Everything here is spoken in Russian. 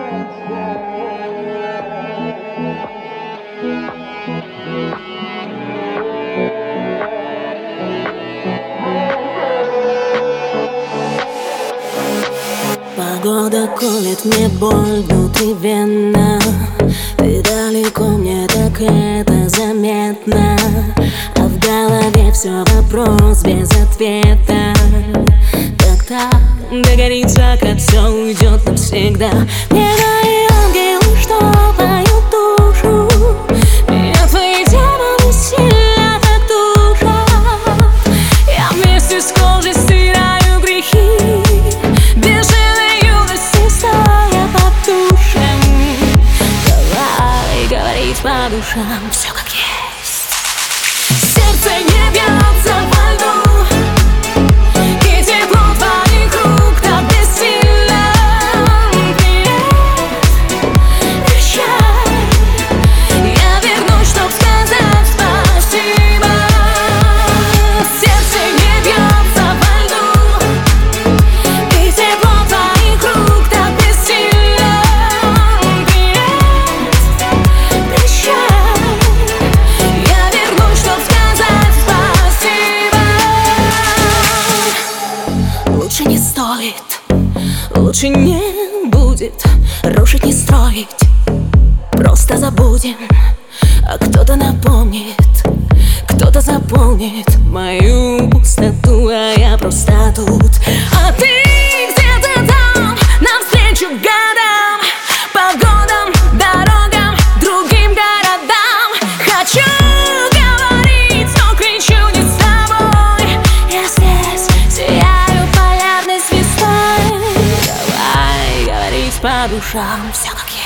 Погода колет мне боль внутривенно. Ты далеко, мне так это заметно. А в голове все вопрос без ответа. Как-то договориться, как все уйдет навсегда. Небо и ангелы, что поют душу. Меня твои демоны сильно так душат. Я вместе с кожей стираю грехи. Бешеной юности стоя под душем. Давай говорить по душам все как есть. Сердце не бьется во льду, и тепло твоих рук так бессильно. Прощай, я вернусь, чтоб сказать спасибо. Сердце не бьется во льду, и тепло твоих рук так бессильно. Прощай, я вернусь, чтоб сказать спасибо. Лучше не стоит, лучше не будет, рушить не строить, просто забудем. А кто-то напомнит, кто-то заполнит мою пустоту, а я просто тут. А ты где-то там, навстречу годам, погодам, дорогам, другим городам. Хочу говорить, но кричу не с тобой. Я здесь сияю полярной звездой. Давай говорить по душам все как есть.